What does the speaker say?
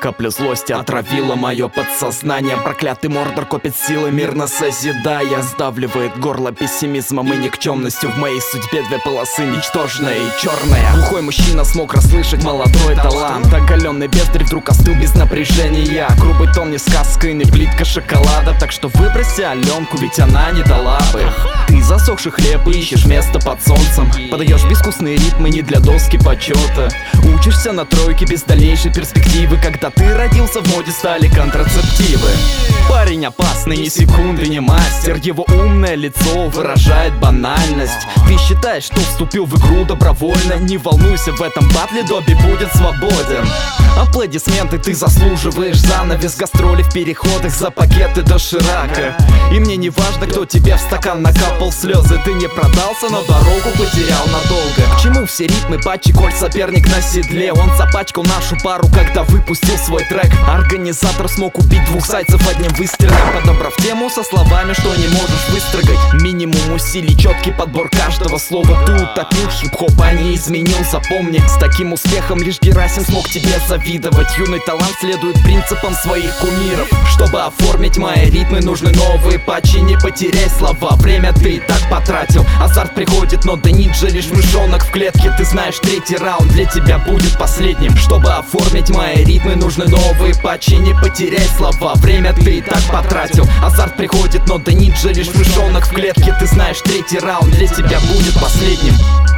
капля злости отравила мое подсознание. Проклятый Мордор копит силы, мирно созидая. Сдавливает горло пессимизмом и никчемностью. В моей судьбе две полосы, ничтожная и черная. Глухой мужчина смог расслышать молодой талант. Оголенный бездарь вдруг остыл без напряжения. Грубый тон не сказка и не плитка шоколада. Так что выброси Аленку, ведь она не дала бы. Ты засохший хлеб ищешь место под солнцем. Подаешь безвкусные ритмы не для доски почета. Учишься на тройке без дальнейшей перспективы. Когда ты родился, в моде стали контрацептивы. Парень опасный, ни секунды не мастер. Его умное лицо выражает банальность. Ты считаешь, что вступил в игру добровольно? Не волнуйся, в этом батле Добби будет свободен. Аплодисменты ты заслуживаешь, занавес, гастроли в переходах за пакеты до Ширака. И мне не важно, кто тебе в стакан накапал слезы. Ты не продался, но дорогу потерял надолго. К чему все ритмы, патчи, коль соперник на седле? Он запачкал нашу пару, когда выпустил свой трек. Организатор смог убить двух зайцев одним выстрелом, подобрав тему со словами, что не можешь выстрогать. Минимум усилий, четкий подбор каждого слова. Ты утопил хип-хоп, а не изменил, запомни. С таким успехом лишь Герасим смог тебе завидовать. Юный талант следует принципам своих кумиров. Чтобы оформить мои ритмы, нужны новые патчи. Не потеряй слова, время ты и так потратил. Азарт приходит, но до ниджа лишь мышонок в клетке. Ты знаешь, третий раунд для тебя будет последним. Чтобы оформить мои ритмы, нужны новые патчи. Не потеряй слова, время ты и так потратил. Азарт приходит, но до ниджа лишь мышонок в клетке. Ты знаешь, третий раунд для тебя будет последним.